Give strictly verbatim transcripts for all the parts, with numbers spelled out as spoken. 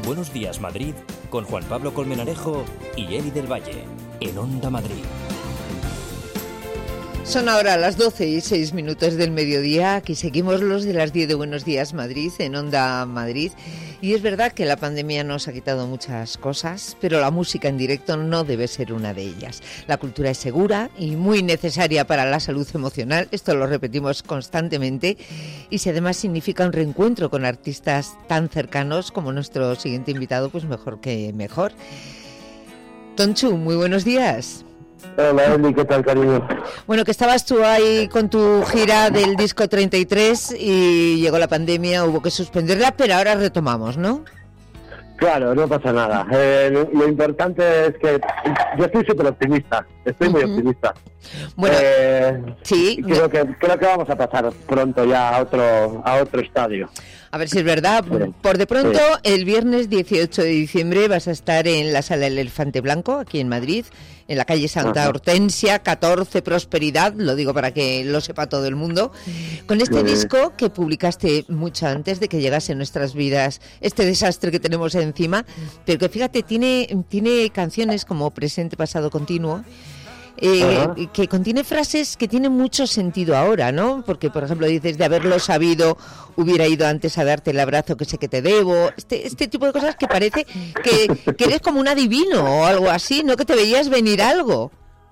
Buenos Días Madrid con Juan Pablo Colmenarejo y Eli del Valle en Onda Madrid. Son ahora las doce y seis minutos del mediodía. Aquí seguimos los de las diez de Buenos Días Madrid en Onda Madrid. Y es verdad que la pandemia nos ha quitado muchas cosas, pero la música en directo no debe ser una de ellas. La cultura es segura y muy necesaria para la salud emocional, esto lo repetimos constantemente, y si además significa un reencuentro con artistas tan cercanos como nuestro siguiente invitado, pues mejor que mejor. Tonchu, muy buenos días. Hola Eli, ¿qué tal, cariño? Bueno, que estabas tú ahí con tu gira del disco treinta y tres y llegó la pandemia, hubo que suspenderla, pero ahora retomamos, ¿no? Claro, no pasa nada. Eh, lo, lo importante es que yo estoy súper optimista, estoy uh-huh. muy optimista. Bueno, eh, sí. Creo que, creo que vamos a pasar pronto ya a otro, a otro estadio. A ver si es verdad. Sí. Por de pronto, sí. El viernes dieciocho de diciembre vas a estar en la Sala del Elefante Blanco, aquí en Madrid, en la calle Santa Ajá. Hortensia, catorce, Prosperidad, lo digo para que lo sepa todo el mundo, con este sí. disco que publicaste mucho antes de que llegase a nuestras vidas este desastre que tenemos encima, pero que fíjate, tiene, tiene canciones como Presente, Pasado, Continuo, Eh, que contiene frases que tienen mucho sentido ahora, ¿no? Porque, por ejemplo, dices, de haberlo sabido, hubiera ido antes a darte el abrazo que sé que te debo. Este este tipo de cosas que parece que, que eres como un adivino o algo así, ¿no? Que te veías venir algo.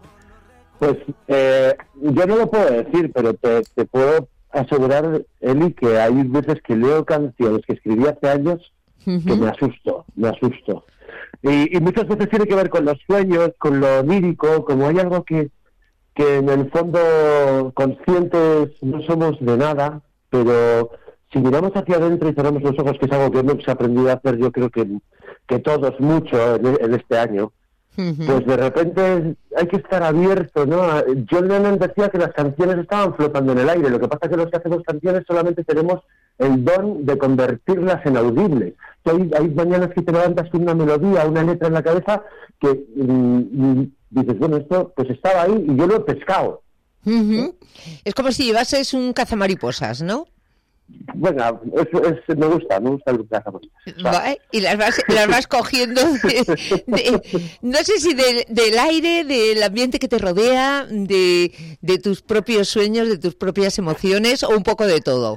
Pues eh, yo no lo puedo decir, pero te, te puedo asegurar, Eli, que hay veces que leo canciones que escribí hace años uh-huh. que me asusto, me asusto. Y, y muchas veces tiene que ver con los sueños, con lo lírico, como hay algo que, que en el fondo conscientes no somos de nada, pero si miramos hacia adentro y cerramos los ojos, que es algo que hemos aprendido a hacer yo creo que, que todos mucho en, en este año, uh-huh. pues de repente hay que estar abierto, ¿no? John Lennon decía que las canciones estaban flotando en el aire, lo que pasa es que los que hacemos canciones solamente tenemos el don de convertirlas en audibles. Hay, hay mañanas que te levantas con una melodía, una letra en la cabeza que mmm, dices, bueno, esto pues estaba ahí y yo lo he pescado. Uh-huh. Es como si llevases un cazamariposas, ¿no? Bueno, es, es, me gusta, me gusta el cazamariposas. Vale, y las vas, las vas cogiendo, de, de, no sé si de, del aire, del ambiente que te rodea, de, de tus propios sueños, de tus propias emociones, o un poco de todo.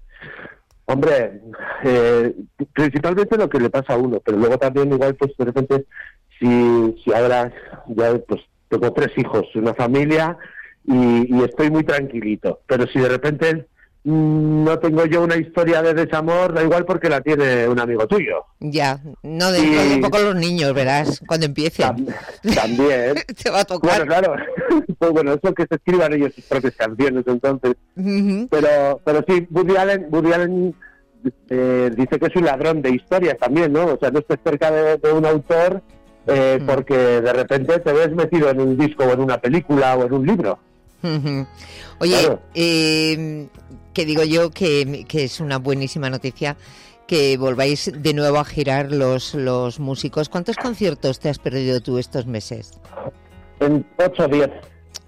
Hombre, eh, principalmente lo que le pasa a uno, pero luego también igual pues de repente si, si ahora ya pues tengo tres hijos, una familia y, y estoy muy tranquilito, pero si de repente mmm, no tengo yo una historia de desamor, da igual porque la tiene un amigo tuyo. Ya, no dentro y... de poco los niños, verás, cuando empiecen. Tam- también. Te va a tocar. Bueno, claro, pues bueno, eso que se escriban ellos sus propias canciones entonces. Uh-huh. Pero pero sí, Woody Allen, Woody Allen eh, dice que es un ladrón de historias también, ¿no? O sea, no estés cerca de, de un autor eh, uh-huh. porque de repente te ves metido en un disco o en una película o en un libro. Uh-huh. Oye, claro. eh, que digo yo que, que es una buenísima noticia que volváis de nuevo a girar los, los músicos. ¿Cuántos conciertos te has perdido tú estos meses? En ocho o diez.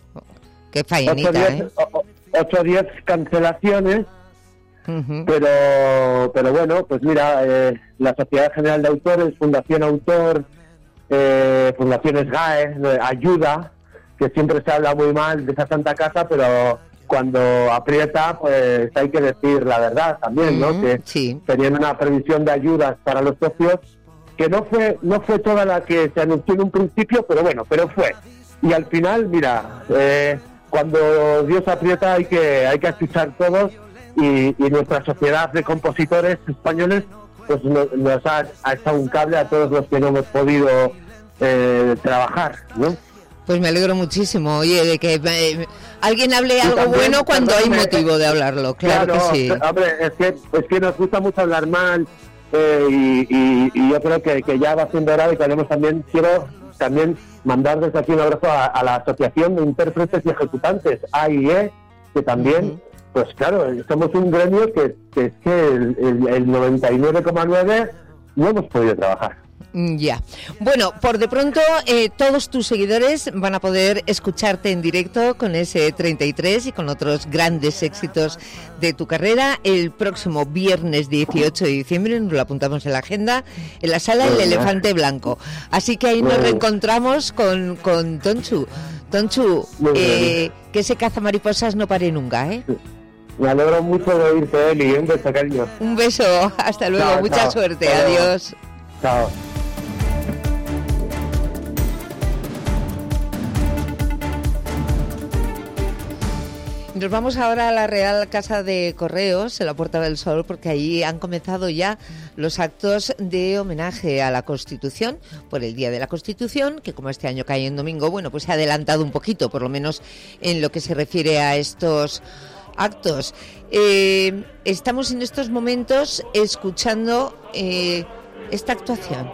Qué faenita, ¿eh? ocho o diez cancelaciones, uh-huh. pero pero bueno, pues mira, eh, la Sociedad General de Autores, Fundación Autor, eh, Fundaciones G A E, Ayuda, que siempre se habla muy mal de esa santa casa, pero cuando aprieta, pues hay que decir la verdad también, ¿no? Mm, que sí. tenían una previsión de ayudas para los socios que no fue no fue toda la que se anunció en un principio, pero bueno, pero fue. Y al final, mira, eh, cuando Dios aprieta hay que hay que escuchar todos y, y nuestra sociedad de compositores españoles pues nos, nos ha, ha echado un cable a todos los que no hemos podido eh, trabajar, ¿no? Pues me alegro muchísimo, oye, de que eh, alguien hable algo también, bueno cuando hay motivo de hablarlo, claro, claro que sí. Hombre, es que, es que nos gusta mucho hablar mal eh, y, y, y yo creo que, que ya va siendo hora de que hablemos también. Quiero también mandar desde aquí un abrazo a, a la Asociación de Intérpretes y Ejecutantes, A I E, que también, uh-huh. pues claro, somos un gremio que, que es que el, el, el noventa y nueve coma nueve no hemos podido trabajar. Ya. Bueno, por de pronto eh, todos tus seguidores van a poder escucharte en directo con ese treinta y tres y con otros grandes éxitos de tu carrera el próximo viernes dieciocho de diciembre, nos lo apuntamos en la agenda, en la sala El Elefante Blanco. Así que ahí nos reencontramos con, con Tonchu. Tonchu, eh, que ese cazamariposas no pare nunca, ¿eh? Me alegro mucho de oírte, Eli. Un beso, cariño. Un beso, hasta luego, Chao, mucha chao. suerte, Chao. adiós. Chao. Nos vamos ahora a la Real Casa de Correos, en la Puerta del Sol, porque allí han comenzado ya los actos de homenaje a la Constitución, por el Día de la Constitución, que como este año cae en domingo, bueno, pues se ha adelantado un poquito, por lo menos en lo que se refiere a estos actos. Eh, estamos en estos momentos escuchando eh, esta actuación.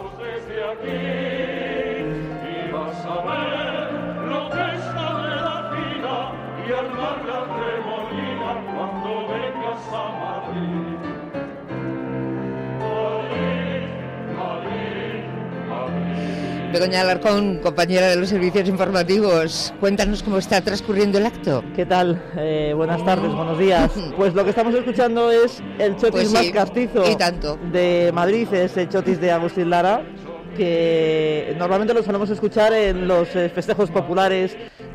Begoña Alarcón, compañera de los servicios informativos, cuéntanos cómo está transcurriendo el acto. ¿Qué tal? Eh, buenas tardes, buenos días. Pues lo que estamos escuchando es el chotis Pues sí, más castizo y tanto. de Madrid, es el chotis de Agustín Lara, que normalmente lo solemos escuchar en los eh, festejos populares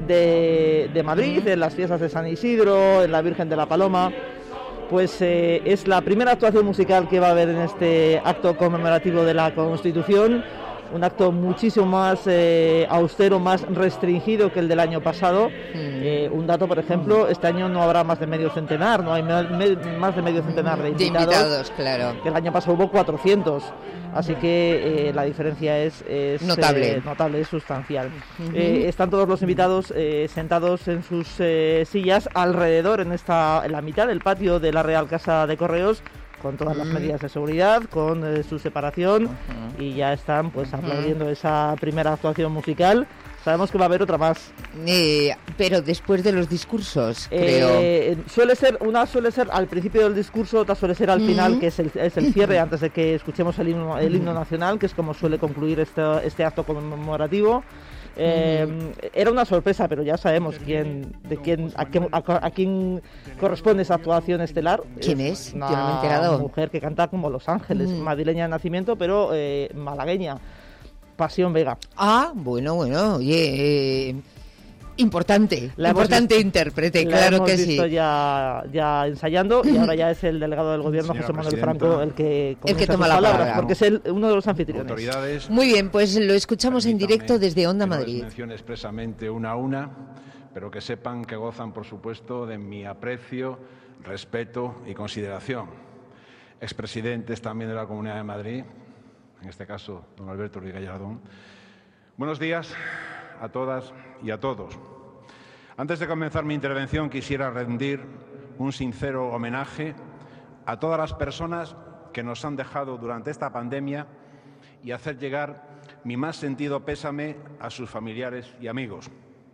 de, de Madrid, en las fiestas de San Isidro, en la Virgen de la Paloma. Pues eh, es la primera actuación musical que va a haber en este acto conmemorativo de la Constitución. Un acto muchísimo más eh, austero, más restringido que el del año pasado. Mm. Eh, un dato, por ejemplo, este año no habrá más de medio centenar, no hay me, me, más de medio centenar de invitados. De invitados, claro. Que el año pasado hubo cuatrocientos, así que eh, la diferencia es, es notable, eh, notable, es sustancial. Uh-huh. Eh, están todos los invitados eh, sentados en sus eh, sillas alrededor, en, esta, en la mitad del patio de la Real Casa de Correos, con todas las medidas de seguridad, con eh, su separación, uh-huh. y ya están pues aplaudiendo uh-huh. esa primera actuación musical. Sabemos que va a haber otra más. Eh, pero después de los discursos, eh, creo. Suele ser, una suele ser al principio del discurso, otra suele ser al uh-huh. final, que es el, es el cierre, antes de que escuchemos el himno, el himno nacional, que es como suele concluir este, este acto conmemorativo. Eh, uh-huh. Era una sorpresa, pero ya sabemos quién, de quién, a quién, a, a quién corresponde esa actuación estelar. ¿Quién es? Una Yo no me he enterado. mujer que canta como Los Ángeles, uh-huh. madrileña de nacimiento, pero eh, malagueña. Pasión Vega. Ah, bueno, bueno, oye, eh, importante, la importante visto, intérprete, la claro hemos que visto sí. Ya, ya ensayando, y ahora ya es el delegado del gobierno, José Manuel Franco, el que, el que toma la palabras, palabra, porque es el, uno de los anfitriones. Muy bien, pues lo escuchamos en directo desde Onda Madrid. No les menciono expresamente una a una, pero que sepan que gozan, por supuesto, de mi aprecio, respeto y consideración. Expresidentes también de la Comunidad de Madrid, en este caso, don Alberto Ruiz Gallardón. Buenos días a todas y a todos. Antes de comenzar mi intervención, quisiera rendir un sincero homenaje a todas las personas que nos han dejado durante esta pandemia y hacer llegar mi más sentido pésame a sus familiares y amigos.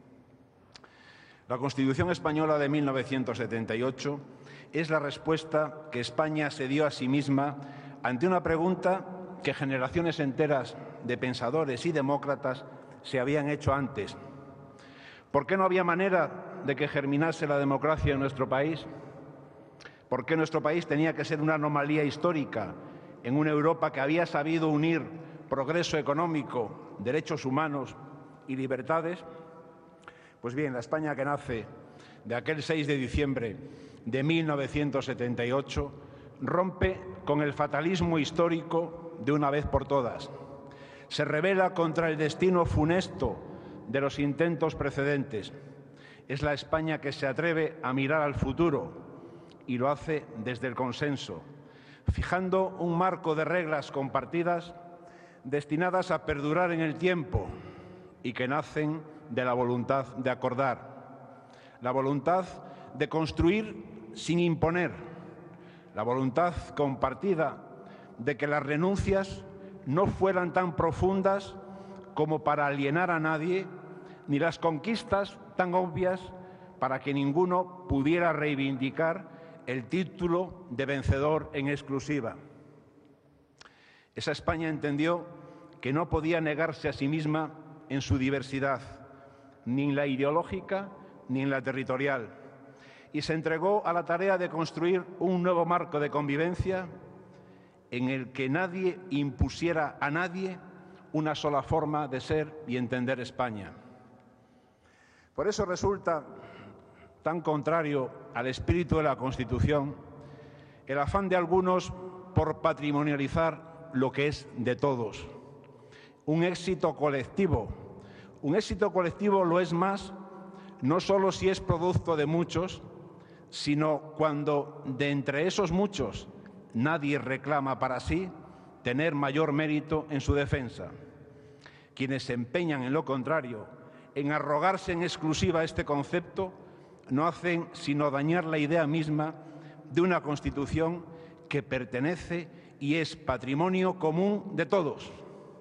La Constitución española de mil novecientos setenta y ocho es la respuesta que España se dio a sí misma ante una pregunta que generaciones enteras de pensadores y demócratas se habían hecho antes. ¿Por qué no había manera de que germinase la democracia en nuestro país? ¿Por qué nuestro país tenía que ser una anomalía histórica en una Europa que había sabido unir progreso económico, derechos humanos y libertades? Pues bien, la España que nace de aquel seis de diciembre de mil novecientos setenta y ocho rompe con el fatalismo histórico de una vez por todas. Se rebela contra el destino funesto de los intentos precedentes. Es la España que se atreve a mirar al futuro y lo hace desde el consenso, fijando un marco de reglas compartidas destinadas a perdurar en el tiempo y que nacen de la voluntad de acordar, la voluntad de construir sin imponer, la voluntad compartida de que las renuncias no fueran tan profundas como para alienar a nadie, ni las conquistas tan obvias para que ninguno pudiera reivindicar el título de vencedor en exclusiva. Esa España entendió que no podía negarse a sí misma en su diversidad, ni en la ideológica ni en la territorial, y se entregó a la tarea de construir un nuevo marco de convivencia en el que nadie impusiera a nadie una sola forma de ser y entender España. Por eso resulta tan contrario al espíritu de la Constitución el afán de algunos por patrimonializar lo que es de todos. Un éxito colectivo. Un éxito colectivo lo es más no solo si es producto de muchos, sino cuando de entre esos muchos nadie reclama para sí tener mayor mérito en su defensa. Quienes se empeñan en lo contrario, en arrogarse en exclusiva este concepto, no hacen sino dañar la idea misma de una Constitución que pertenece y es patrimonio común de todos,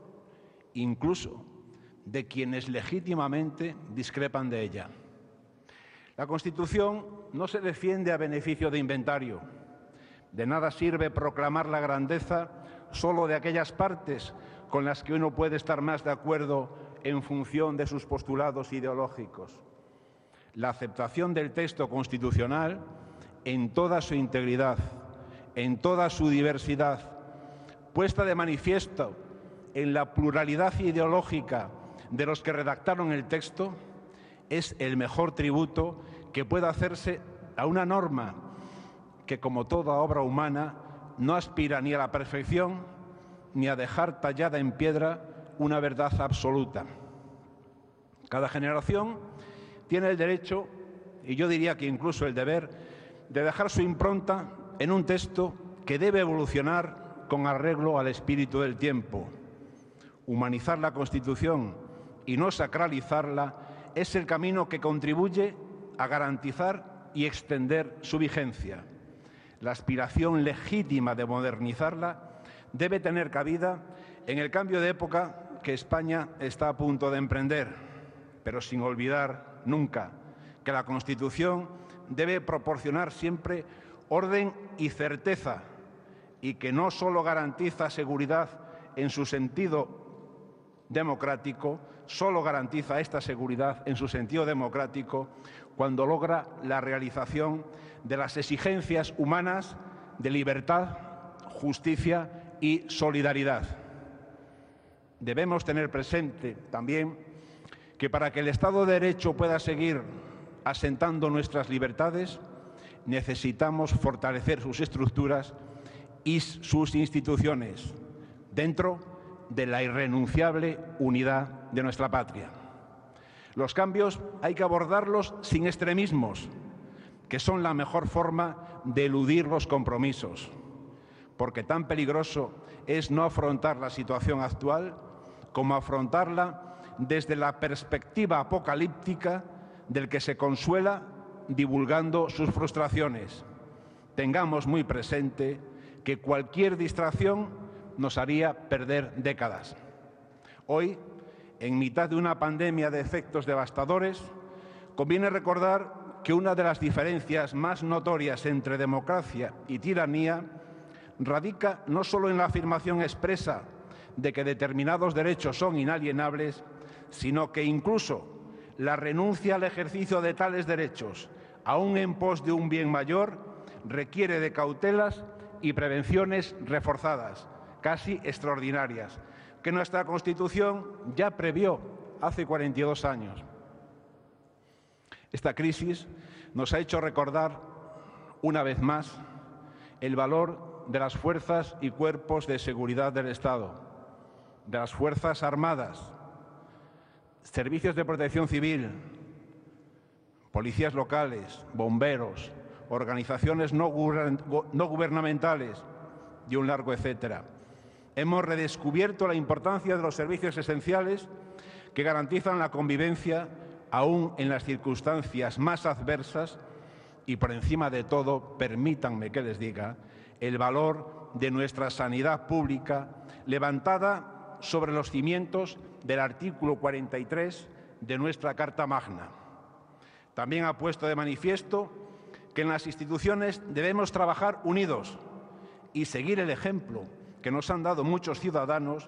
incluso de quienes legítimamente discrepan de ella. La Constitución no se defiende a beneficio de inventario. De nada sirve proclamar la grandeza solo de aquellas partes con las que uno puede estar más de acuerdo en función de sus postulados ideológicos. La aceptación del texto constitucional en toda su integridad, en toda su diversidad, puesta de manifiesto en la pluralidad ideológica de los que redactaron el texto, es el mejor tributo que pueda hacerse a una norma que, como toda obra humana, no aspira ni a la perfección ni a dejar tallada en piedra una verdad absoluta. Cada generación tiene el derecho, y yo diría que incluso el deber, de dejar su impronta en un texto que debe evolucionar con arreglo al espíritu del tiempo. Humanizar la Constitución y no sacralizarla es el camino que contribuye a garantizar y extender su vigencia. La aspiración legítima de modernizarla debe tener cabida en el cambio de época que España está a punto de emprender, pero sin olvidar nunca que la Constitución debe proporcionar siempre orden y certeza, y que no solo garantiza seguridad en su sentido democrático, solo garantiza esta seguridad en su sentido democrático cuando logra la realización de las exigencias humanas de libertad, justicia y solidaridad. Debemos tener presente también que para que el Estado de Derecho pueda seguir asentando nuestras libertades, necesitamos fortalecer sus estructuras y sus instituciones dentro de la irrenunciable unidad de nuestra patria. Los cambios hay que abordarlos sin extremismos, que son la mejor forma de eludir los compromisos, porque tan peligroso es no afrontar la situación actual como afrontarla desde la perspectiva apocalíptica del que se consuela divulgando sus frustraciones. Tengamos muy presente que cualquier distracción nos haría perder décadas. Hoy, en mitad de una pandemia de efectos devastadores, conviene recordar que una de las diferencias más notorias entre democracia y tiranía radica no solo en la afirmación expresa de que determinados derechos son inalienables, sino que incluso la renuncia al ejercicio de tales derechos, aun en pos de un bien mayor, requiere de cautelas y prevenciones reforzadas, casi extraordinarias, que nuestra Constitución ya previó hace cuarenta y dos años. Esta crisis nos ha hecho recordar, una vez más, el valor de las fuerzas y cuerpos de seguridad del Estado, de las Fuerzas Armadas, servicios de protección civil, policías locales, bomberos, organizaciones no gubernamentales y un largo etcétera. Hemos redescubierto la importancia de los servicios esenciales que garantizan la convivencia aún en las circunstancias más adversas y, por encima de todo, permítanme que les diga, el valor de nuestra sanidad pública levantada sobre los cimientos del artículo cuarenta y tres de nuestra Carta Magna. También ha puesto de manifiesto que en las instituciones debemos trabajar unidos y seguir el ejemplo que nos han dado muchos ciudadanos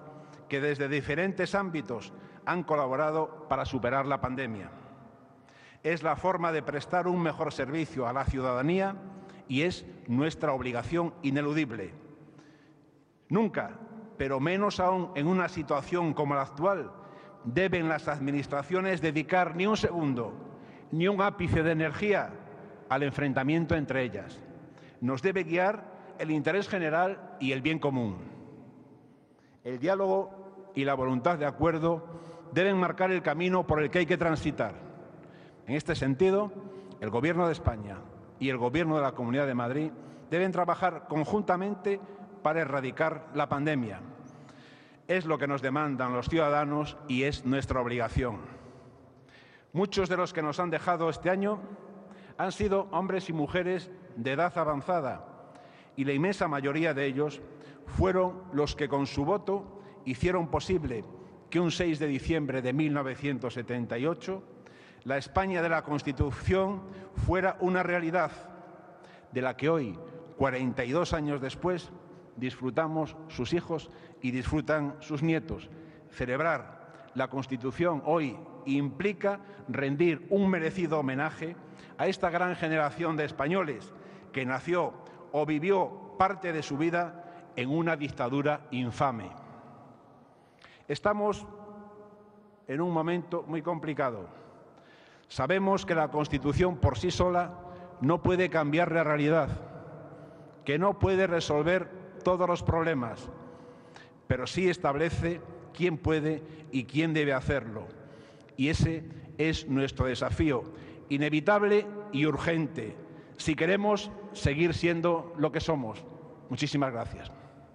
que desde diferentes ámbitos han colaborado para superar la pandemia. Es la forma de prestar un mejor servicio a la ciudadanía y es nuestra obligación ineludible. Nunca, pero menos aún en una situación como la actual, deben las administraciones dedicar ni un segundo, ni un ápice de energía al enfrentamiento entre ellas. Nos debe guiar el interés general y el bien común. El diálogo y la voluntad de acuerdo deben marcar el camino por el que hay que transitar. En este sentido, el Gobierno de España y el Gobierno de la Comunidad de Madrid deben trabajar conjuntamente para erradicar la pandemia. Es lo que nos demandan los ciudadanos y es nuestra obligación. Muchos de los que nos han dejado este año han sido hombres y mujeres de edad avanzada y la inmensa mayoría de ellos fueron los que con su voto hicieron posible que un seis de diciembre de mil novecientos setenta y ocho la España de la Constitución fuera una realidad de la que hoy, cuarenta y dos años después, disfrutamos sus hijos y disfrutan sus nietos. Celebrar la Constitución hoy implica rendir un merecido homenaje a esta gran generación de españoles que nació o vivió parte de su vida en una dictadura infame. Estamos en un momento muy complicado. Sabemos que la Constitución por sí sola no puede cambiar la realidad, que no puede resolver todos los problemas, pero sí establece quién puede y quién debe hacerlo. Y ese es nuestro desafío, inevitable y urgente, si queremos seguir siendo lo que somos. Muchísimas gracias.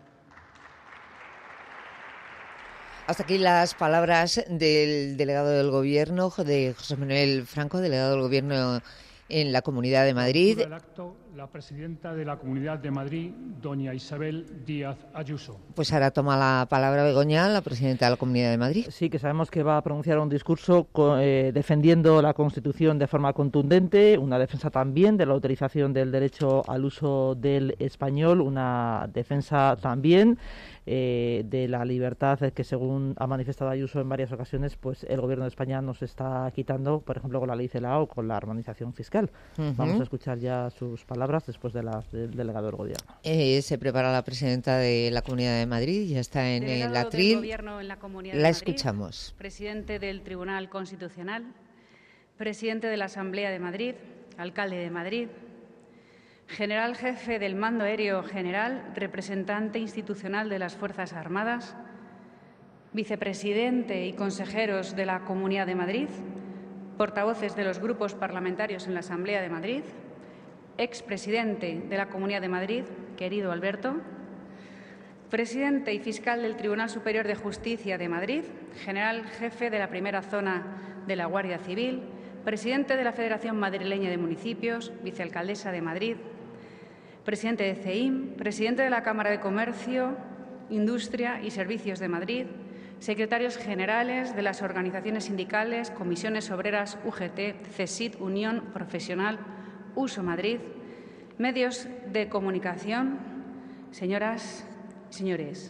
Hasta aquí las palabras del delegado del Gobierno, de José Manuel Franco, delegado del Gobierno en la Comunidad de Madrid. El acto, la presidenta de la Comunidad de Madrid, doña Isabel Díaz Ayuso. Pues ahora toma la palabra Begoña, la presidenta de la Comunidad de Madrid. Sí, que sabemos que va a pronunciar un discurso eh, defendiendo la Constitución de forma contundente, una defensa también de la utilización del derecho al uso del español, una defensa también eh, de la libertad que, según ha manifestado Ayuso en varias ocasiones, pues el Gobierno de España nos está quitando, por ejemplo, con la ley CELA o con la armonización fiscal. Uh-huh. Vamos a escuchar ya sus palabras después de la, del delegado del Gobierno. Eh, se prepara la presidenta de la Comunidad de Madrid, ya está en delegado el atril. Del Gobierno en la Comunidad de la Madrid, escuchamos. Presidente del Tribunal Constitucional, presidente de la Asamblea de Madrid, alcalde de Madrid, general jefe del Mando Aéreo General, representante institucional de las Fuerzas Armadas, vicepresidente y consejeros de la Comunidad de Madrid, portavoces de los grupos parlamentarios en la Asamblea de Madrid, expresidente de la Comunidad de Madrid, querido Alberto, presidente y fiscal del Tribunal Superior de Justicia de Madrid, general jefe de la primera zona de la Guardia Civil, presidente de la Federación Madrileña de Municipios, vicealcaldesa de Madrid, presidente de C E I M, presidente de la Cámara de Comercio, Industria y Servicios de Madrid, secretarios generales de las organizaciones sindicales, comisiones obreras, U G T, CESID, Unión Profesional, Uso Madrid, medios de comunicación, señoras y señores.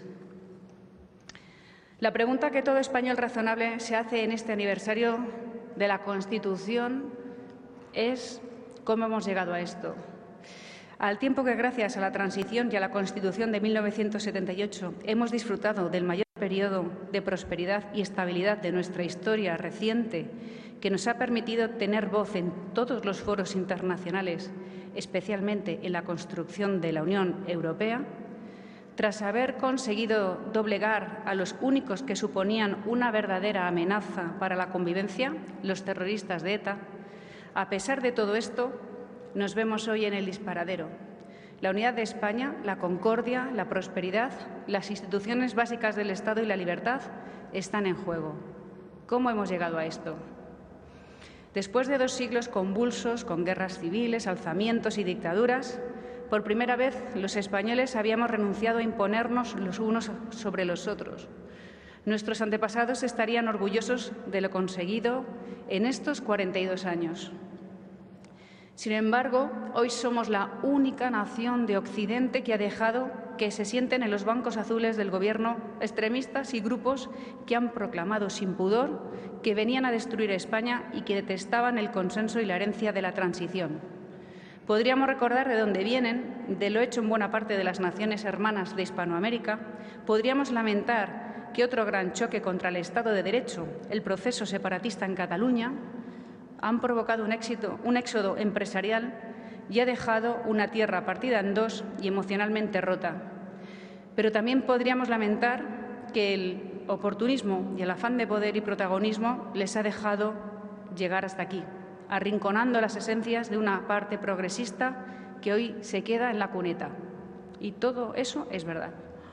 La pregunta que todo español razonable se hace en este aniversario de la Constitución es ¿cómo hemos llegado a esto? Al tiempo que, gracias a la transición y a la Constitución de mil novecientos setenta y ocho, hemos disfrutado del mayor periodo de prosperidad y estabilidad de nuestra historia reciente, que nos ha permitido tener voz en todos los foros internacionales, especialmente en la construcción de la Unión Europea, tras haber conseguido doblegar a los únicos que suponían una verdadera amenaza para la convivencia, los terroristas de ETA, a pesar de todo esto, nos vemos hoy en el disparadero. La unidad de España, la concordia, la prosperidad, las instituciones básicas del Estado y la libertad están en juego. ¿Cómo hemos llegado a esto? Después de dos siglos convulsos, con guerras civiles, alzamientos y dictaduras, por primera vez los españoles habíamos renunciado a imponernos los unos sobre los otros. Nuestros antepasados estarían orgullosos de lo conseguido en estos cuarenta y dos años. Sin embargo, hoy somos la única nación de Occidente que ha dejado que se sienten en los bancos azules del Gobierno extremistas y grupos que han proclamado sin pudor que venían a destruir España y que detestaban el consenso y la herencia de la transición. Podríamos recordar de dónde vienen, de lo hecho en buena parte de las naciones hermanas de Hispanoamérica. Podríamos lamentar que otro gran choque contra el Estado de Derecho, el proceso separatista en Cataluña, han provocado un, éxito, un éxodo empresarial y ha dejado una tierra partida en dos y emocionalmente rota. Pero también podríamos lamentar que el oportunismo y el afán de poder y protagonismo les ha dejado llegar hasta aquí, arrinconando las esencias de una parte progresista que hoy se queda en la cuneta. Y todo eso es verdad.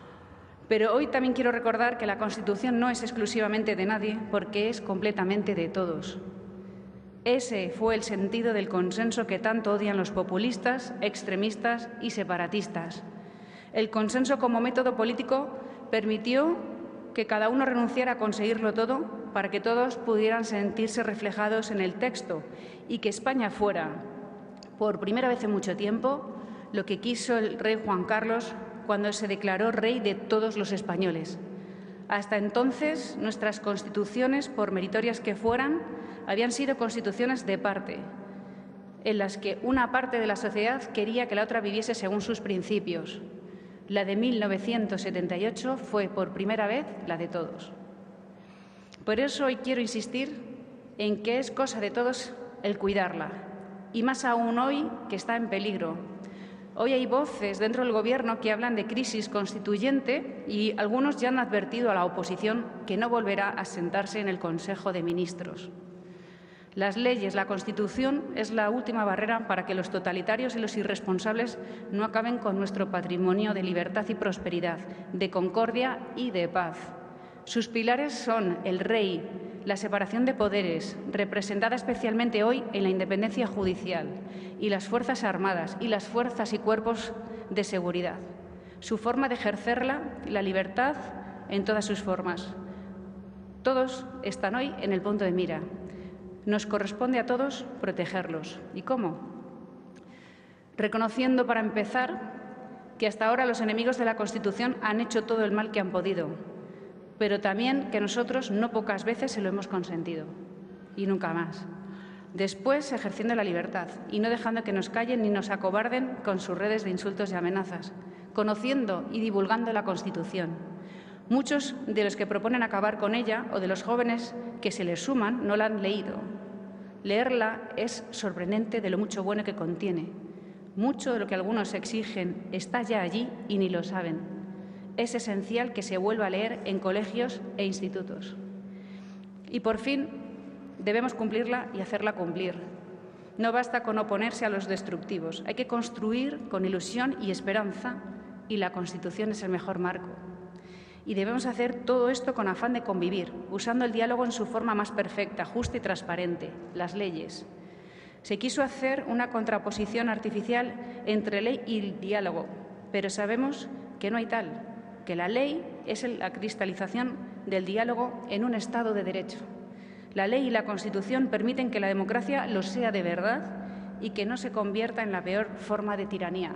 Pero hoy también quiero recordar que la Constitución no es exclusivamente de nadie, porque es completamente de todos. Ese fue el sentido del consenso que tanto odian los populistas, extremistas y separatistas. El consenso como método político permitió que cada uno renunciara a conseguirlo todo para que todos pudieran sentirse reflejados en el texto y que España fuera, por primera vez en mucho tiempo, lo que quiso el rey Juan Carlos cuando se declaró rey de todos los españoles. Hasta entonces, nuestras constituciones, por meritorias que fueran, habían sido constituciones de parte, en las que una parte de la sociedad quería que la otra viviese según sus principios. La de mil novecientos setenta y ocho fue, por primera vez, la de todos. Por eso hoy quiero insistir en que es cosa de todos el cuidarla, y más aún hoy que está en peligro. Hoy hay voces dentro del Gobierno que hablan de crisis constituyente y algunos ya han advertido a la oposición que no volverá a sentarse en el Consejo de Ministros. Las leyes, la Constitución, es la última barrera para que los totalitarios y los irresponsables no acaben con nuestro patrimonio de libertad y prosperidad, de concordia y de paz. Sus pilares son el rey, la separación de poderes, representada especialmente hoy en la independencia judicial, y las Fuerzas Armadas y las fuerzas y cuerpos de seguridad. Su forma de ejercerla, la libertad en todas sus formas. Todos están hoy en el punto de mira. Nos corresponde a todos protegerlos. ¿Y cómo? Reconociendo, para empezar, que hasta ahora los enemigos de la Constitución han hecho todo el mal que han podido, pero también que nosotros no pocas veces se lo hemos consentido, y nunca más. Después, ejerciendo la libertad y no dejando que nos callen ni nos acobarden con sus redes de insultos y amenazas, conociendo y divulgando la Constitución. Muchos de los que proponen acabar con ella o de los jóvenes que se les suman no la han leído. Leerla es sorprendente de lo mucho bueno que contiene. Mucho de lo que algunos exigen está ya allí y ni lo saben. Es esencial que se vuelva a leer en colegios e institutos. Y por fin debemos cumplirla y hacerla cumplir. No basta con oponerse a los destructivos. Hay que construir con ilusión y esperanza, y la Constitución es el mejor marco. Y debemos hacer todo esto con afán de convivir, usando el diálogo en su forma más perfecta, justa y transparente, las leyes. Se quiso hacer una contraposición artificial entre ley y diálogo, pero sabemos que no hay tal, que la ley es la cristalización del diálogo en un Estado de Derecho. La ley y la Constitución permiten que la democracia lo sea de verdad y que no se convierta en la peor forma de tiranía.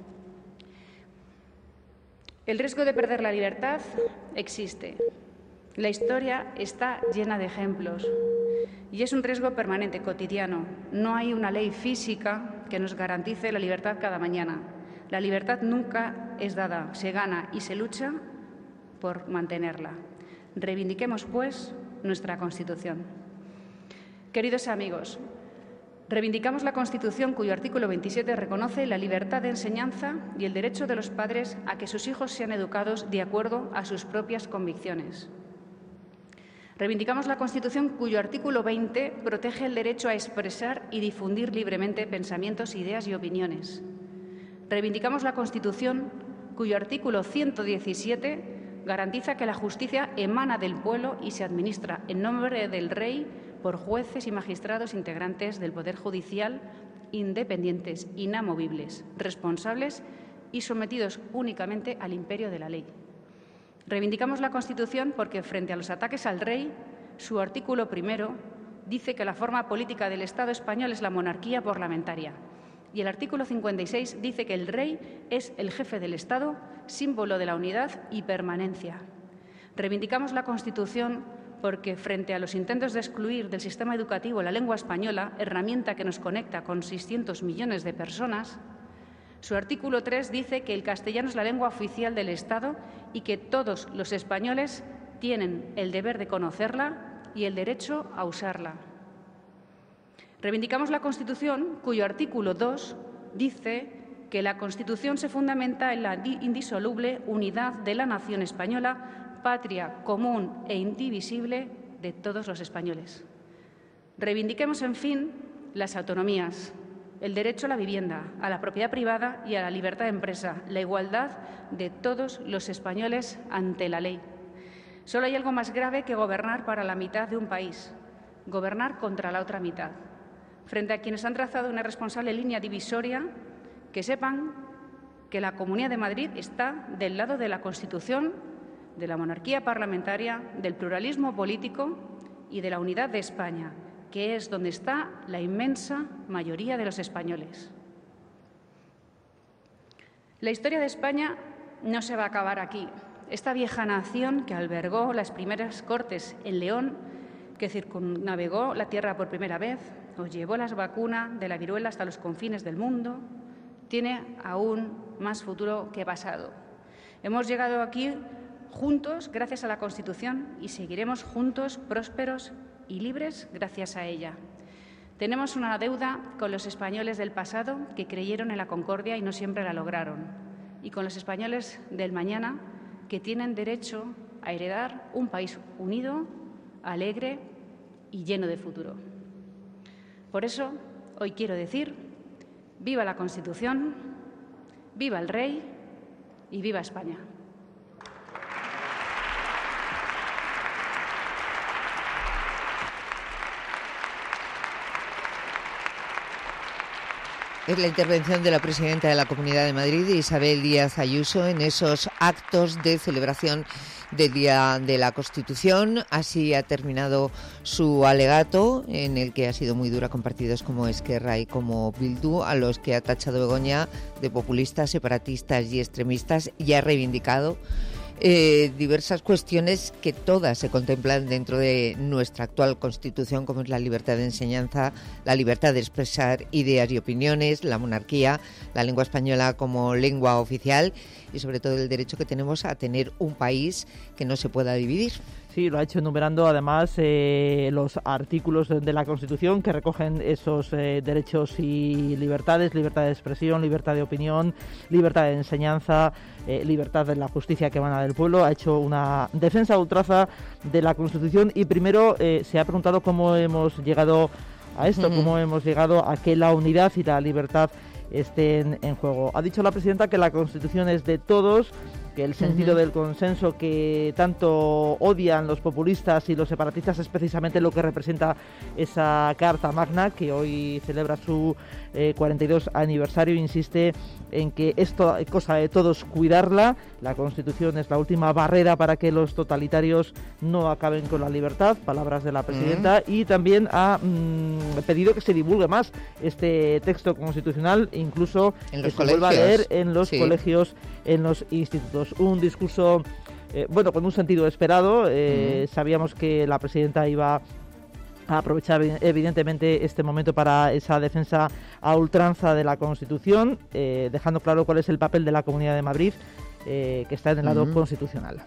El riesgo de perder la libertad existe. La historia está llena de ejemplos y es un riesgo permanente, cotidiano. No hay una ley física que nos garantice la libertad cada mañana. La libertad nunca es dada, se gana y se lucha por mantenerla. Reivindiquemos, pues, nuestra Constitución. Queridos amigos, reivindicamos la Constitución cuyo artículo veintisiete reconoce la libertad de enseñanza y el derecho de los padres a que sus hijos sean educados de acuerdo a sus propias convicciones. Reivindicamos la Constitución cuyo artículo veinte protege el derecho a expresar y difundir libremente pensamientos, ideas y opiniones. Reivindicamos la Constitución cuyo artículo ciento diecisiete garantiza que la justicia emana del pueblo y se administra en nombre del Rey por jueces y magistrados integrantes del Poder Judicial, independientes, inamovibles, responsables y sometidos únicamente al imperio de la ley. Reivindicamos la Constitución porque, frente a los ataques al Rey, su artículo primero dice que la forma política del Estado español es la monarquía parlamentaria y el artículo cincuenta y seis dice que el Rey es el jefe del Estado símbolo de la unidad y permanencia. Reivindicamos la Constitución porque, frente a los intentos de excluir del sistema educativo la lengua española, herramienta que nos conecta con seiscientos millones de personas, su artículo tres dice que el castellano es la lengua oficial del Estado y que todos los españoles tienen el deber de conocerla y el derecho a usarla. Reivindicamos la Constitución, cuyo artículo dos dice que la Constitución se fundamenta en la indisoluble unidad de la nación española, patria común e indivisible de todos los españoles. Reivindiquemos, en fin, las autonomías, el derecho a la vivienda, a la propiedad privada y a la libertad de empresa, la igualdad de todos los españoles ante la ley. Solo hay algo más grave que gobernar para la mitad de un país, gobernar contra la otra mitad. Frente a quienes han trazado una responsable línea divisoria, que sepan que la Comunidad de Madrid está del lado de la Constitución, de la monarquía parlamentaria, del pluralismo político y de la unidad de España, que es donde está la inmensa mayoría de los españoles. La historia de España no se va a acabar aquí. Esta vieja nación que albergó las primeras Cortes en León, que circunnavegó la tierra por primera vez, o llevó las vacunas de la viruela hasta los confines del mundo, tiene aún más futuro que pasado. Hemos llegado aquí juntos gracias a la Constitución y seguiremos juntos, prósperos y libres gracias a ella. Tenemos una deuda con los españoles del pasado que creyeron en la concordia y no siempre la lograron, y con los españoles del mañana que tienen derecho a heredar un país unido, alegre y lleno de futuro. Por eso, hoy quiero decir: viva la Constitución, viva el Rey y viva España. Es la intervención de la presidenta de la Comunidad de Madrid, Isabel Díaz Ayuso, en esos actos de celebración del Día de la Constitución. Así ha terminado su alegato, en el que ha sido muy dura con partidos como Esquerra y como Bildu, a los que ha tachado Begoña de populistas, separatistas y extremistas, y ha reivindicado Eh, diversas cuestiones que todas se contemplan dentro de nuestra actual Constitución, como es la libertad de enseñanza, la libertad de expresar ideas y opiniones, la monarquía, la lengua española como lengua oficial y sobre todo el derecho que tenemos a tener un país que no se pueda dividir. Sí, lo ha hecho enumerando además eh, los artículos de la Constitución que recogen esos eh, derechos y libertades: libertad de expresión, libertad de opinión, libertad de enseñanza, eh, libertad de la justicia que emana del pueblo. Ha hecho una defensa ultraza de la Constitución y primero eh, se ha preguntado cómo hemos llegado a esto, uh-huh. cómo hemos llegado a que la unidad y la libertad estén en juego. Ha dicho la presidenta que la Constitución es de todos, que el sentido uh-huh. del consenso que tanto odian los populistas y los separatistas es precisamente lo que representa esa Carta Magna, que hoy celebra su eh, cuarenta y dos aniversario. Insiste en que es to- cosa de todos cuidarla. La Constitución es la última barrera para que los totalitarios no acaben con la libertad, palabras de la presidenta, uh-huh. y también ha mm, pedido que se divulgue más este texto constitucional, incluso en que los se colegios. vuelva a leer en los sí. colegios, en los institutos. Un discurso, eh, bueno, con un sentido esperado. Eh, uh-huh. Sabíamos que la presidenta iba a aprovechar evidentemente este momento para esa defensa a ultranza de la Constitución, eh, dejando claro cuál es el papel de la Comunidad de Madrid, eh, que está en el lado uh-huh. constitucional.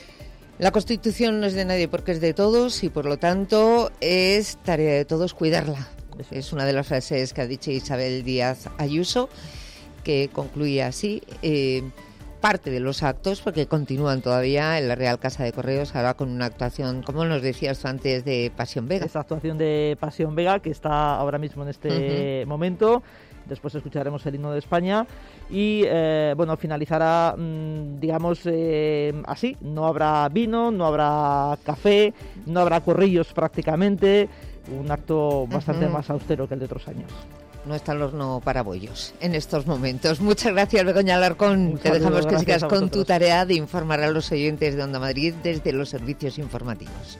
La Constitución no es de nadie porque es de todos y por lo tanto es tarea de todos cuidarla. Eso. Es una de las frases que ha dicho Isabel Díaz Ayuso, que concluye así eh, parte de los actos, porque continúan todavía en la Real Casa de Correos, ahora con una actuación, como nos decías tú antes, de Pasión Vega. Esa actuación de Pasión Vega que está ahora mismo en este uh-huh. momento. Después escucharemos el himno de España y, eh, bueno, finalizará, mmm, digamos, eh, así. No habrá vino, no habrá café, no habrá corrillos prácticamente. Un acto bastante uh-huh. más austero que el de otros años. No está el horno para bollos en estos momentos. Muchas gracias, Begoña Alarcón. Te dejamos que sigas con tu tarea de informar a los oyentes de Onda Madrid desde los servicios informativos.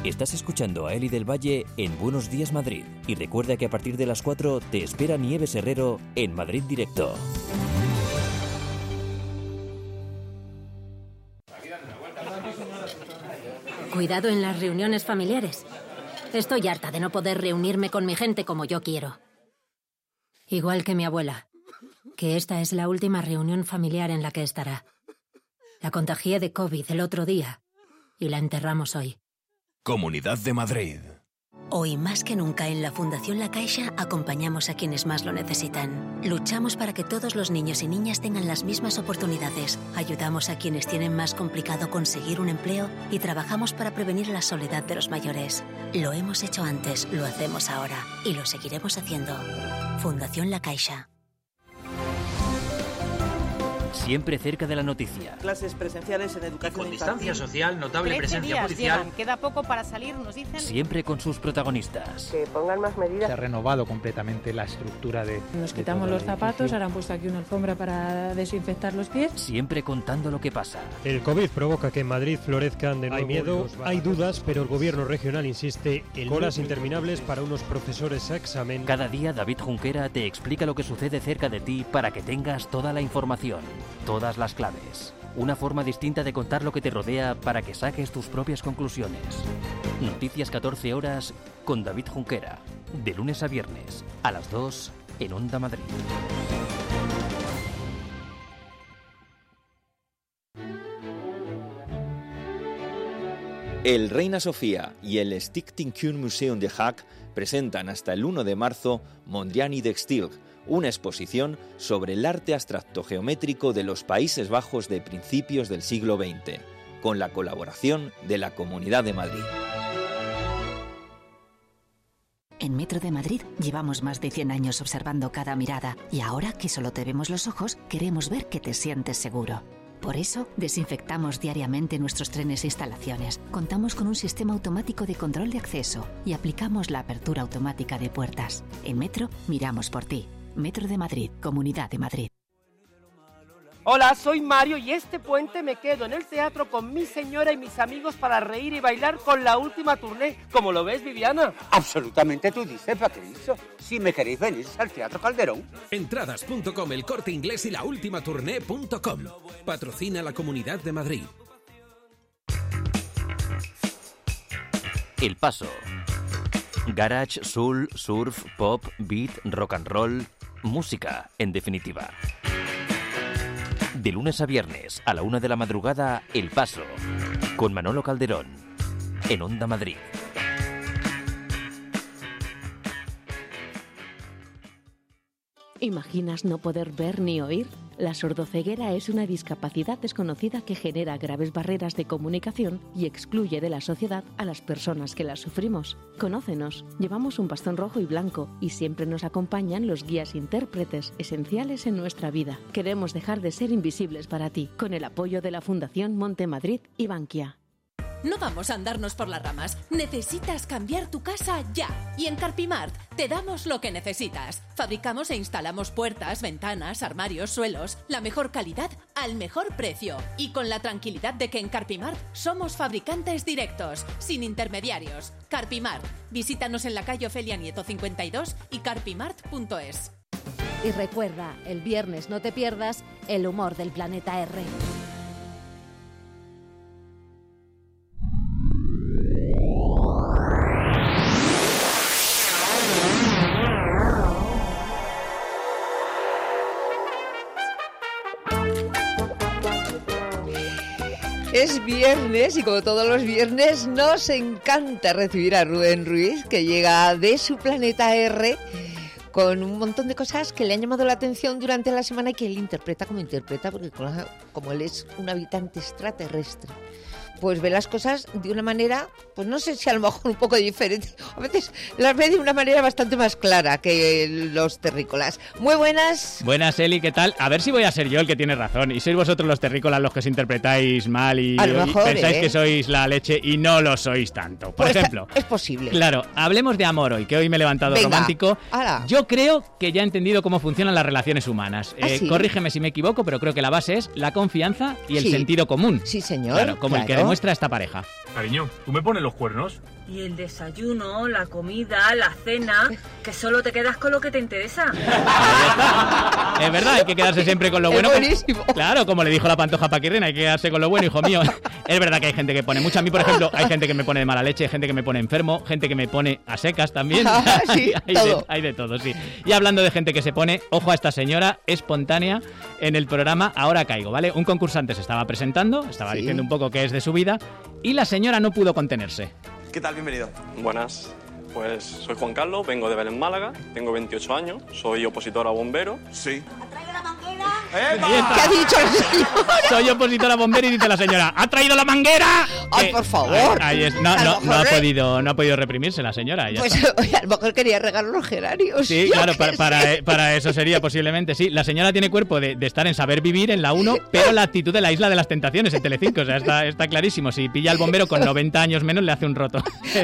Estás escuchando a Eli del Valle en Buenos Días Madrid. Y recuerda que a partir de las cuatro te espera Nieves Herrero en Madrid Directo. Cuidado en las reuniones familiares. Estoy harta de no poder reunirme con mi gente como yo quiero. Igual que mi abuela, que esta es la última reunión familiar en la que estará. La contagié de COVID el otro día y la enterramos hoy. Comunidad de Madrid. Hoy más que nunca en la Fundación La Caixa acompañamos a quienes más lo necesitan. Luchamos para que todos los niños y niñas tengan las mismas oportunidades. Ayudamos a quienes tienen más complicado conseguir un empleo y trabajamos para prevenir la soledad de los mayores. Lo hemos hecho antes, lo hacemos ahora y lo seguiremos haciendo. Fundación La Caixa. Siempre cerca de la noticia. Clases presenciales en educación con distancia social, notable presencia policial. Llevan. Queda poco para salir, nos dicen. Siempre con sus protagonistas. Que pongan más medidas. Se ha renovado completamente la estructura de... Nos quitamos los zapatos, ahora han puesto aquí una alfombra para desinfectar los pies. Siempre contando lo que pasa. El COVID provoca que en Madrid florezcan de nuevo. Hay miedo, hay dudas, pero el gobierno regional insiste en colas interminables para unos profesores a examen. Cada día David Junquera te explica lo que sucede cerca de ti para que tengas toda la información. Todas las claves. Una forma distinta de contar lo que te rodea para que saques tus propias conclusiones. Noticias catorce horas con David Junquera. De lunes a viernes, a las dos, en Onda Madrid. El Reina Sofía y el Stichting-Kunstmuseum de Haag presentan hasta el uno de marzo Mondrian de Stil, una exposición sobre el arte abstracto geométrico de los Países Bajos de principios del siglo veinte, con la colaboración de la Comunidad de Madrid. En Metro de Madrid llevamos más de cien años observando cada mirada y ahora que solo te vemos los ojos, queremos ver que te sientes seguro. Por eso, desinfectamos diariamente nuestros trenes e instalaciones. Contamos con un sistema automático de control de acceso y aplicamos la apertura automática de puertas. En Metro, miramos por ti. Metro de Madrid, Comunidad de Madrid. Hola, soy Mario y este puente me quedo en el teatro con mi señora y mis amigos para reír y bailar con la última tournée. ¿Cómo lo ves, Viviana? Absolutamente, tú dices, Patricio. Si me queréis venir al Teatro Calderón. Entradas punto com, El Corte Inglés y la última tournée punto com. Patrocina la Comunidad de Madrid. El Paso. Garage, soul, surf, pop, beat, rock and roll. Música, en definitiva. De lunes a viernes, a la una de la madrugada, El Paso, con Manolo Calderón, en Onda Madrid. ¿Imaginas no poder ver ni oír? La sordoceguera es una discapacidad desconocida que genera graves barreras de comunicación y excluye de la sociedad a las personas que la sufrimos. Conócenos, llevamos un bastón rojo y blanco y siempre nos acompañan los guías intérpretes esenciales en nuestra vida. Queremos dejar de ser invisibles para ti, con el apoyo de la Fundación Monte Madrid y Bankia. No vamos a andarnos por las ramas. Necesitas cambiar tu casa ya. Y en Carpimart te damos lo que necesitas. Fabricamos e instalamos puertas, ventanas, armarios, suelos. La mejor calidad al mejor precio. Y con la tranquilidad de que en Carpimart somos fabricantes directos, sin intermediarios. Carpimart. Visítanos en la calle Ofelia Nieto cincuenta y dos y carpimart punto es. Y recuerda, el viernes no te pierdas el humor del planeta R. Es viernes y como todos los viernes nos encanta recibir a Rubén Ruiz, que llega de su planeta R con un montón de cosas que le han llamado la atención durante la semana y que él interpreta como interpreta, porque como él es un habitante extraterrestre, pues ve las cosas de una manera, pues no sé si a lo mejor un poco diferente. A veces las ve de una manera bastante más clara que los terrícolas. Muy buenas. Buenas, Eli, ¿qué tal? A ver si voy a ser yo el que tiene razón y sois vosotros los terrícolas los que os interpretáis mal y, a lo mejor, y pensáis ¿eh? que sois la leche y no lo sois tanto. Por pues ejemplo. Es posible. Claro, hablemos de amor hoy, que hoy me he levantado Venga, romántico. ¡Hala! Yo creo que ya he entendido cómo funcionan las relaciones humanas. ¿Ah, eh, sí? Corrígeme si me equivoco, pero creo que la base es la confianza y el Sí. sentido común. Sí, señor. Claro, como el que claro. demuestra esta pareja. Cariño, ¿tú me pones los cuernos? Y el desayuno, la comida, la cena, que solo te quedas con lo que te interesa. Es verdad, hay que quedarse siempre con lo bueno. Es buenísimo. Claro, como le dijo la Pantoja Paquirrina, hay que quedarse con lo bueno, hijo mío. Es verdad que hay gente que pone mucho. A mí, por ejemplo, hay gente que me pone de mala leche, gente que me pone enfermo, gente que me pone a secas también. Ah, sí, hay, todo. De, hay de todo, sí. Y hablando de gente que se pone, ojo a esta señora espontánea en el programa Ahora Caigo, ¿vale? Un concursante se estaba presentando, estaba Sí. diciendo un poco qué es de su vida, y la señora no pudo contenerse. ¿Qué tal? Bienvenido. Buenas. Pues soy Juan Carlos, vengo de Belén, Málaga, tengo veintiocho años, soy opositor a bombero. Sí. Ahí está. ¿Qué ha dicho la señora? Soy opositora a bombero y dice la señora, ¡ha traído la manguera! ¡Ay, Eh, por favor! Ahí, ahí es. No, A lo no, no ha mejor, ¿eh? podido, no ha podido reprimirse la señora. Ya Pues está. oye, a lo mejor quería regalar los geranios. Sí, Yo claro, qué para, sé. para, para eso sería posiblemente, sí. La señora tiene cuerpo de, de estar en Saber Vivir en la uno, pero la actitud de la Isla de las Tentaciones en Telecinco, o sea, está, está clarísimo. Si pilla al bombero con noventa años menos, le hace un roto.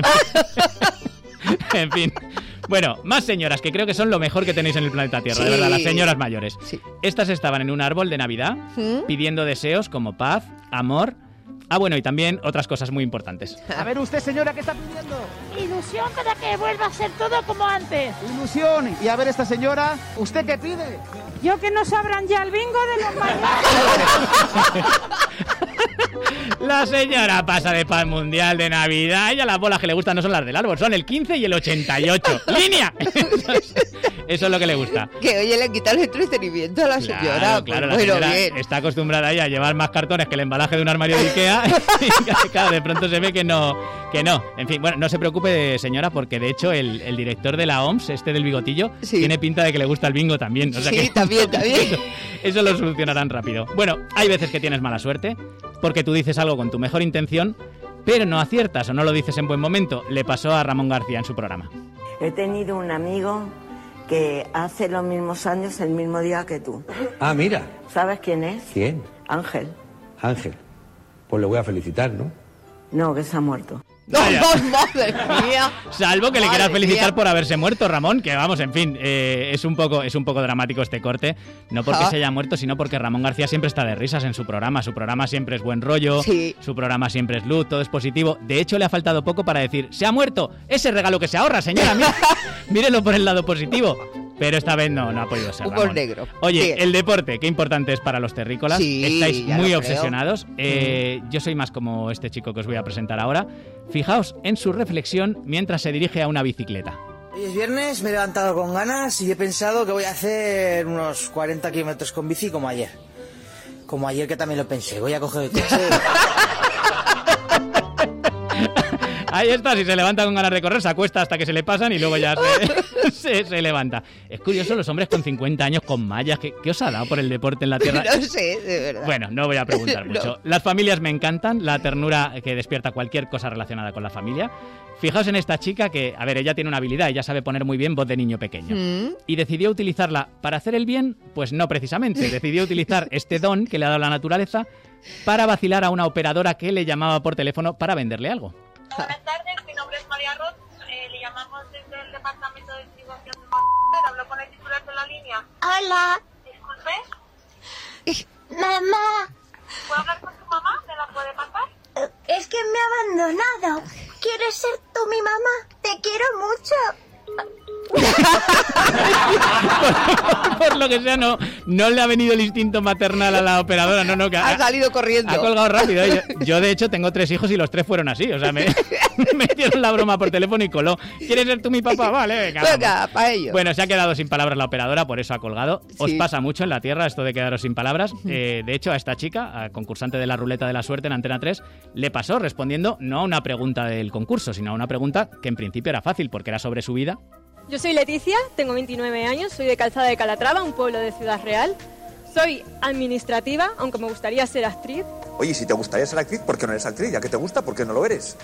En fin. Bueno, más señoras, que creo que son lo mejor que tenéis en el planeta Tierra, Sí. de verdad, las señoras mayores. Sí. Estas estaban en un árbol de Navidad ¿Mm? pidiendo deseos como paz, amor. Ah, bueno, y también otras cosas muy importantes. A ver usted, señora, ¿qué está pidiendo? Ilusión para que vuelva a ser todo como antes. Ilusión. Y a ver esta señora, ¿usted qué pide? Yo que no sabrán ya el bingo de los mayores. La señora pasa de paz mundial de Navidad. Ella las bolas que le gustan no son las del árbol, son el quince y el ochenta y ocho. ¡Línea! Eso es lo que le gusta. Que oye, le quita el entretenimiento a la señora. Claro, Pues claro, la bueno, señora bien. está acostumbrada ya a llevar más cartones que el embalaje de un armario de Ikea. Y claro, de pronto se ve que no, que no. En fin, bueno, no se preocupe, señora, porque de hecho el, el director de la O M S, este del bigotillo, Sí. tiene pinta de que le gusta el bingo también. O sea Sí, que también, también. Eso, eso lo solucionarán rápido. Bueno, hay veces que tienes mala suerte, porque tú dices algo con tu mejor intención, pero no aciertas o no lo dices en buen momento. Le pasó a Ramón García en su programa. He tenido un amigo que hace los mismos años el mismo día que tú. Ah, mira. ¿Sabes quién es? ¿Quién? Ángel. Ángel. Pues le voy a felicitar, ¿no? No, que se ha muerto. ¡No, no, madre mía! Salvo que le Madre quieras felicitar mía. por haberse muerto, Ramón, que vamos, en fin, eh, es un poco es un poco dramático este corte, no porque Ah. se haya muerto, sino porque Ramón García siempre está de risas en su programa, su programa siempre es buen rollo, Sí. su programa siempre es luz, todo es positivo, de hecho le ha faltado poco para decir, se ha muerto, ese regalo que se ahorra, señora, mí- mírelo por el lado positivo, pero esta vez no, no ha podido ser, Humor Ramón. negro. Oye, Sigue. el deporte, qué importante es para los terrícolas, Sí, estáis ya muy lo creo. obsesionados, eh, yo soy más como este chico que os voy a presentar ahora, fijaos en su reflexión mientras se dirige a una bicicleta. Hoy es viernes, me he levantado con ganas y he pensado que voy a hacer unos cuarenta kilómetros con bici como ayer. Como ayer que también lo pensé, voy a coger el coche. Ahí está, si se levanta con ganas de correr, se acuesta hasta que se le pasan y luego ya se, se, se levanta. Es curioso los hombres con cincuenta años con mallas. ¿Qué, qué os ha dado por el deporte en la Tierra? No sé, de verdad. Bueno, no voy a preguntar No. mucho. Las familias me encantan, la ternura que despierta cualquier cosa relacionada con la familia. Fijaos en esta chica que, a ver, ella tiene una habilidad, ella sabe poner muy bien voz de niño pequeño. Mm. Y decidió utilizarla para hacer el bien, pues no precisamente. Decidió utilizar este don que le ha dado la naturaleza para vacilar a una operadora que le llamaba por teléfono para venderle algo. Buenas tardes, mi nombre es María Roth, eh, le llamamos desde el departamento de distribución de Movistar, hablo con el titular de la línea. Hola. Disculpe, Mamá, ¿puedo hablar con tu mamá? ¿Me la puede pasar? es que me ha abandonado. ¿Quieres ser tú mi mamá? Te quiero mucho. por, por lo que sea, no, no le ha venido el instinto maternal a la operadora. No, no, que Ha salido corriendo. Ha colgado rápido. Yo, yo, de hecho, tengo tres hijos y los tres fueron así. O sea, me, me hicieron la broma por teléfono y coló. ¿Quieres ser tú mi papá? Vale, venga. Venga, vamos. para ello. Bueno, se ha quedado sin palabras la operadora, por eso ha colgado. Os Sí. pasa mucho en la Tierra esto de quedaros sin palabras. Eh, de hecho, a esta chica, a concursante de la ruleta de la suerte en Antena tres, le pasó respondiendo no a una pregunta del concurso, sino a una pregunta que en principio era fácil porque era sobre su vida. Yo soy Leticia, tengo veintinueve años, soy de Calzada de Calatrava, un pueblo de Ciudad Real. Soy administrativa, aunque me gustaría ser actriz, Oye, si te gustaría ser actriz, ¿por qué no eres actriz? Ya que te gusta, ¿por qué no lo eres?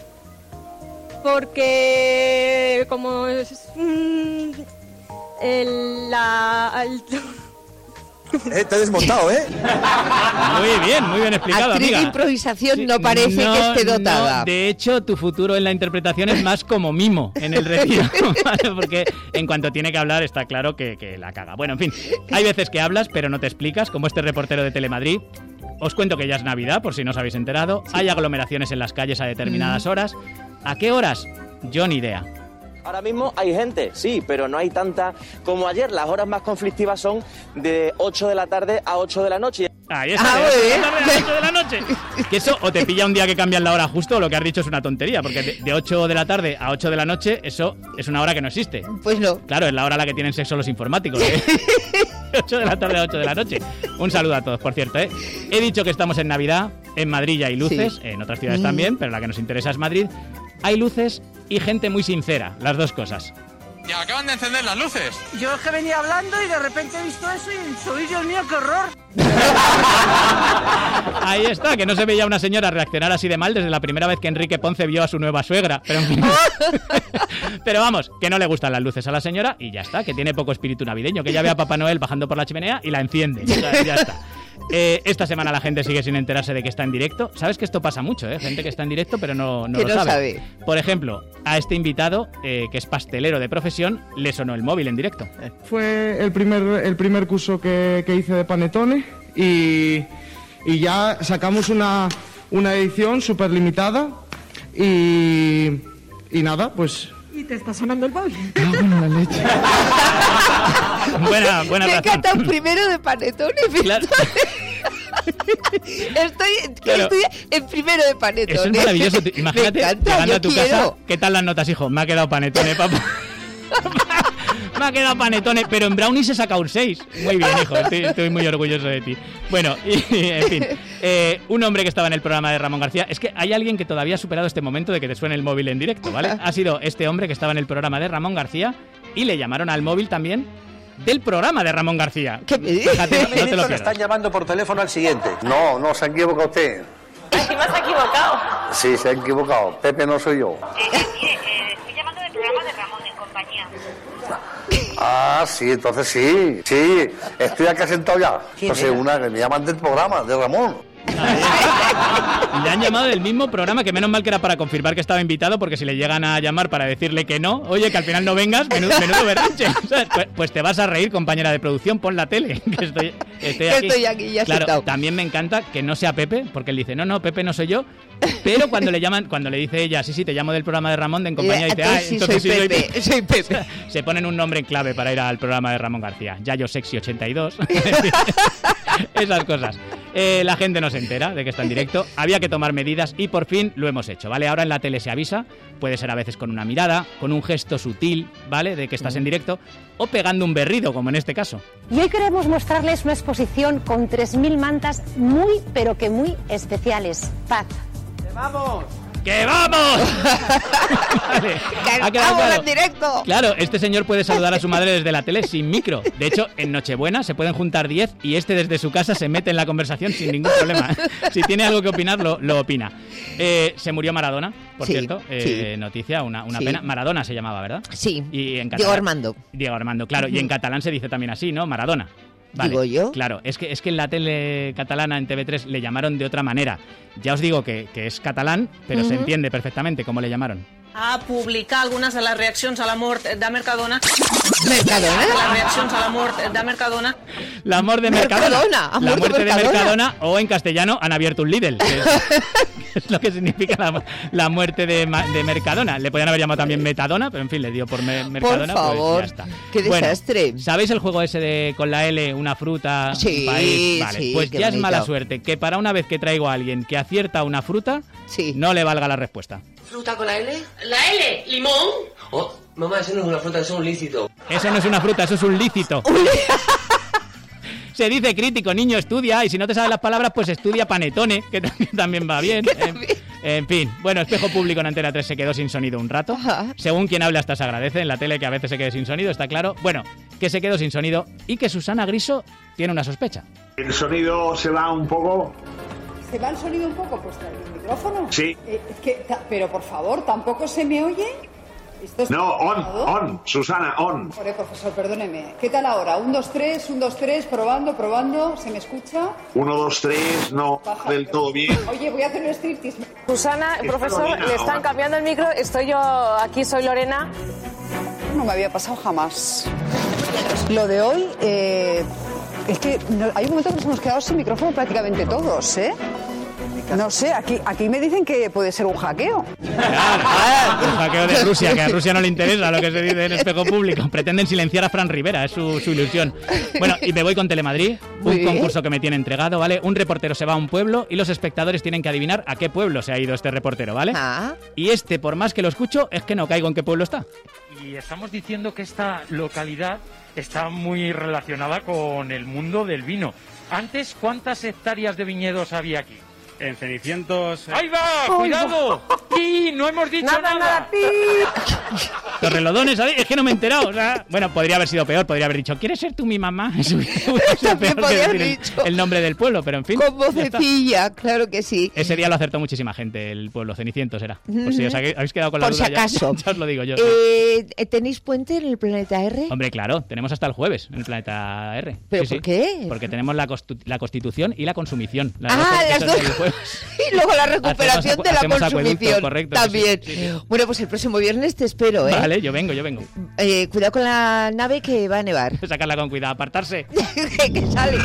porque como es, mm, el, la, el- Eh, te he desmontado, ¿eh? Muy bien, muy bien explicado, Actriz de amiga. improvisación no parece No, que esté dotada. no, de hecho, tu futuro en la interpretación es más como mimo en el retiro, ¿vale? Porque en cuanto tiene que hablar está claro que, que la caga. Bueno, en fin, hay veces que hablas pero no te explicas, como este reportero de Telemadrid. os cuento que ya es Navidad, por si no os habéis enterado. Sí. Hay aglomeraciones en las calles a determinadas mm. horas. ¿A qué horas? Yo ni idea. Ahora mismo hay gente, sí, pero no hay tanta como ayer. Las horas más conflictivas son de ocho de la tarde a ocho de la noche. Ahí está, ah, de ocho de la tarde a ocho de la noche. Que eso o te pilla un día que cambian la hora justo, o lo que has dicho es una tontería, porque de, de ocho de la tarde a ocho de la noche, eso es una hora que no existe. Pues no. Claro, es la hora a la que tienen sexo los informáticos, ¿eh? De ocho de la tarde a ocho de la noche. Un saludo a todos, por cierto, ¿eh? He dicho que estamos en Navidad, en Madrid ya hay luces, sí. En otras ciudades mm. también, pero la que nos interesa es Madrid. Hay luces y gente muy sincera, las dos cosas. Ya acaban de encender las luces. Yo es que venía hablando y de repente he visto eso y soy, Dios mío, qué horror. Ahí está, que no se veía una señora reaccionar así de mal desde la primera vez que Enrique Ponce vio a su nueva suegra. Pero, en fin. Pero vamos, que no le gustan las luces a la señora y ya está, que tiene poco espíritu navideño, que ya ve a Papá Noel bajando por la chimenea y la enciende. O sea, ya está. Eh, esta semana la gente sigue sin enterarse de que está en directo. Sabes que esto pasa mucho, ¿eh? Gente que está en directo pero no, no lo no sabe. sabe. Por ejemplo, a este invitado, eh, que es pastelero de profesión, le sonó el móvil en directo. Fue el primer, el primer curso que, que hice de Panettone y, y ya sacamos una, una edición súper limitada y, y nada, pues... ¿Y te está sonando el móvil? No, bueno, la leche. buena, buena Me razón. encanta un primero de Panettone. Claro. Estoy, claro. estoy en primero de Panettone. Eso es maravilloso. Imagínate, encanta, llegando a tu quiero. casa, ¿qué tal las notas, hijo? Me ha quedado Panettone, papá. Me ha quedado Panettone, pero en brownie se saca un seis. Muy bien, hijo, estoy, estoy muy orgulloso de ti. Bueno, y, en fin, eh, un hombre que estaba en el programa de Ramón García. Es que hay alguien que todavía ha superado este momento de que te suene el móvil en directo, ¿vale? Ha sido este hombre que estaba en el programa de Ramón García y le llamaron al móvil también del programa de Ramón García. ¿Qué me dices? Fíjate, no te lo pierdas. Le están llamando por teléfono al siguiente. No, no, se ha equivocado usted. ¿Aquí me has equivocado? Sí, se ha equivocado. Pepe no soy yo. Eh, mire, eh, estoy llamando del programa de Ramón en compañía. Ah, sí, entonces sí, sí, estoy aquí sentado ya. Entonces una que me llaman del programa, de Ramón. Le han llamado del mismo programa, que menos mal que era para confirmar que estaba invitado, porque si le llegan a llamar para decirle que no, oye, que al final no vengas, menudo, menudo berrinche. Pues, pues te vas a reír, compañera de producción, pon la tele, que estoy, estoy aquí. Estoy aquí ya claro, sentado. También me encanta que no sea Pepe, porque él dice, no, no, Pepe no soy yo, pero cuando le llaman, cuando le dice ella, sí, sí, te llamo del programa de Ramón, de en compañía, y dice, ah, sí, entonces soy sí Pepe, soy Pepe. soy Pepe. Se ponen un nombre en clave para ir al programa de Ramón García, Yayo Sexy ochenta y dos. Esas cosas. Eh, la gente no se entera de que está en directo. Había que tomar medidas y por fin lo hemos hecho, ¿vale? Ahora en la tele se avisa, puede ser a veces con una mirada, con un gesto sutil, ¿vale? De que estás en directo, o pegando un berrido, como en este caso. Y hoy queremos mostrarles una exposición con tres mil mantas muy, pero que muy especiales. Paz. ¡Vamos! ¡Que vamos! Vale. ¡Que estamos en directo! Claro, este señor puede saludar a su madre desde la tele sin micro. De hecho, en Nochebuena se pueden juntar diez y este desde su casa se mete en la conversación sin ningún problema. Si tiene algo que opinar, lo, lo opina. Eh, se murió Maradona, por sí, cierto. Eh, sí. Noticia, una, una sí. pena. Maradona se llamaba, ¿verdad? Sí. Y en catalán, Diego Armando. Diego Armando, claro. Uh-huh. Y en catalán se dice también así, ¿no? Maradona. Vale, digo yo. Claro, es que, es que en la tele catalana, en T V tres, le llamaron de otra manera. Ya os digo que, que es catalán, però uh-huh. se entiende perfectamente cómo le llamaron. A publicar algunes de les reaccions a la mort de Mercadona. ¿Mercadona? Les reaccions a la mort de Mercadona. La mort de Mercadona. Mercadona. La muerte de Mercadona. Mercadona, o en castellano han abierto un Lidl. Que es, que es lo que significa la, la muerte de, de Mercadona. Le podían haber llamado también Metadona, pero en fin, le dio por me, Mercadona. Por favor, pues ya está. Qué desastre. Bueno, ¿sabéis el juego ese de con la L, una fruta, sí, un país? Vale, sí, pues ya bonito. Es mala suerte que para una vez que traigo a alguien que acierta una fruta, sí. no le valga la respuesta. ¿Fruta con la L? ¿La L? ¿Limón? Oh, mamá, eso no es una fruta, eso es un lícito. Eso no es una fruta, eso es un lícito. Se dice crítico, niño, estudia, y si no te sabes las palabras, pues estudia Panettone, que también va bien. En, en fin, bueno, Espejo Público en Antena tres se quedó sin sonido un rato. Ajá. Según quien habla hasta se agradece, en la tele que a veces se quede sin sonido, está claro. Bueno, que se quedó sin sonido y que Susana Griso tiene una sospecha. El sonido se va un poco... ¿Se va el sonido un poco? Pues el micrófono. Sí. Eh, es que, ta, pero por favor, ¿tampoco se me oye? ¿Esto es no, on, grabado? on, Susana, on. Joder, profesor, perdóneme. ¿Qué tal ahora? Un, dos, tres, un, dos, tres, probando, probando. ¿Se me escucha? Uno, dos, tres, no, Baja, del todo bien. Oye, voy a hacer un striptease. Susana, profesor, Lorena, le están cambiando el micro. Estoy yo, aquí soy Lorena. No me había pasado jamás. Lo de hoy... Eh... Es que no, hay un momento que nos hemos quedado sin micrófono prácticamente todos, ¿eh? No sé, aquí, aquí me dicen que puede ser un hackeo. Ah, un hackeo de Rusia, que a Rusia no le interesa lo que se dice en Espejo Público. Pretenden silenciar a Fran Rivera, es su, su ilusión. Bueno, y me voy con Telemadrid, un Muy concurso que me tiene entregado, ¿vale? Un reportero se va a un pueblo y los espectadores tienen que adivinar a qué pueblo se ha ido este reportero, ¿vale? Ah. Y este, por más que lo escucho, es que no caigo en qué pueblo está. Y estamos diciendo que esta localidad está muy relacionada con el mundo del vino. Antes, ¿cuántas hectáreas de viñedos había aquí? En Cenicientos... ¡Ahí va! ¡Cuidado! ¡Sí! ¡No hemos dicho nada! Nada, nada, pi. Torrelodones, ¿sabes? Es que no me he enterado. O sea, bueno, podría haber sido peor, podría haber dicho, ¿quieres ser tú mi mamá? Eso hubiera sido También peor que podía haber decir dicho. el, el nombre del pueblo, pero en fin. Con ya está. vocecilla, claro que sí. Ese día lo acertó muchísima gente, el pueblo Cenicientos era. Pues si os ha- habéis quedado con la Por si duda, ya- acaso. Ya, os lo digo yo. sí. Eh, ¿Tenéis puente en el planeta R? Hombre, claro, tenemos hasta el jueves en el planeta R. ¿Pero Sí, por sí. qué? Porque tenemos la, costu- la constitución y la consumición. Las Ah, las cosas dos. del jueves. Y luego la recuperación Hacemos acu- de la hacemos acueducto, consumición. correcto, sí, También. sí, sí. Bueno, pues el próximo viernes te espero, ¿eh? Vale, yo vengo, yo vengo. Eh, cuidado con la nave que va a nevar. Sacarla con cuidado, apartarse. que sale.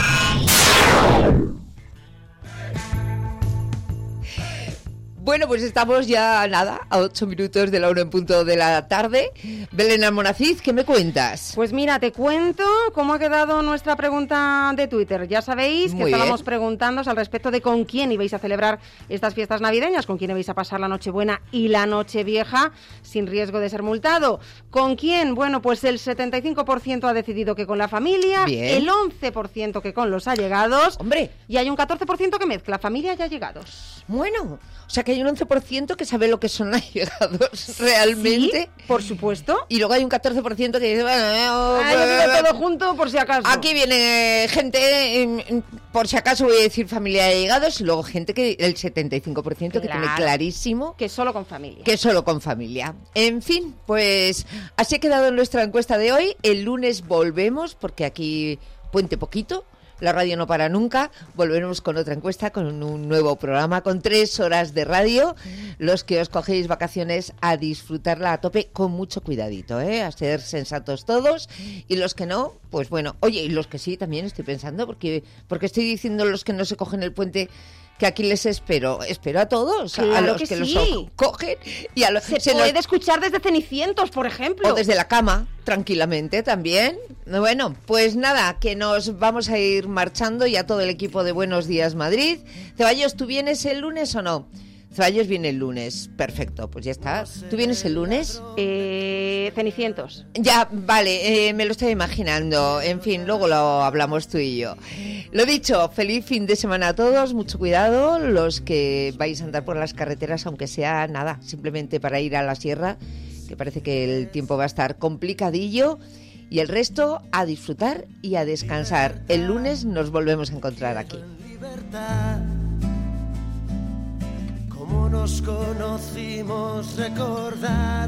Bueno, pues estamos ya, nada, a ocho minutos de la una en punto de la tarde. Belén Almonacid, ¿qué me cuentas? Pues mira, te cuento cómo ha quedado nuestra pregunta de Twitter. Ya sabéis que Muy estábamos bien. preguntándoos al respecto de con quién ibais a celebrar estas fiestas navideñas, con quién ibais a pasar la Nochebuena y la Nochevieja sin riesgo de ser multado. ¿Con quién? Bueno, pues el setenta y cinco por ciento ha decidido que con la familia, Bien. el once por ciento que con los allegados. Hombre. Y hay un catorce por ciento que mezcla familia y allegados. Bueno, o sea que hay un once por ciento que sabe lo que son allegados realmente. Sí, por supuesto. Y luego hay un catorce por ciento que dice, bueno, eh, oh, Ay, lo digo todo junto por si acaso. aquí viene gente, eh, por si acaso voy a decir familia de allegados, y luego gente que el setenta y cinco por ciento que tiene Claro. clarísimo Que solo con familia. que solo con familia. En fin, pues así ha quedado nuestra encuesta de hoy. El lunes volvemos, porque aquí puente poquito. La radio no para nunca. Volveremos con otra encuesta, con un nuevo programa, con tres horas de radio. Los que os cogéis vacaciones, a disfrutarla a tope, con mucho cuidadito, ¿eh? A ser sensatos todos. Y los que no, pues bueno. Oye, y los que sí, también estoy pensando, porque, porque estoy diciendo los que no se cogen el puente, que aquí les espero. Espero a todos, a Claro los que que, sí. los cogen. Y a los, Se, se nos- puede escuchar desde Cenicientos, por ejemplo. o desde la cama, tranquilamente también. Bueno, pues nada, que nos vamos a ir marchando y a todo el equipo de Buenos Días Madrid. Ceballos, ¿tú vienes el lunes o no? Ceballos viene el lunes, perfecto, pues ya está. ¿Tú vienes el lunes? Eh, Cenicientos. Ya, vale, eh, me lo estoy imaginando. En fin, luego lo hablamos tú y yo. Lo dicho, feliz fin de semana a todos, mucho cuidado, los que vais a andar por las carreteras, aunque sea nada, simplemente para ir a la sierra, que parece que el tiempo va a estar complicadillo, y el resto a disfrutar y a descansar. El lunes nos volvemos a encontrar aquí. Cómo nos conocimos, recordar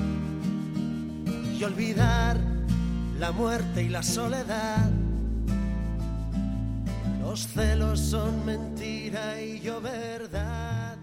y olvidar la muerte y la soledad. Los celos son mentira y yo verdad.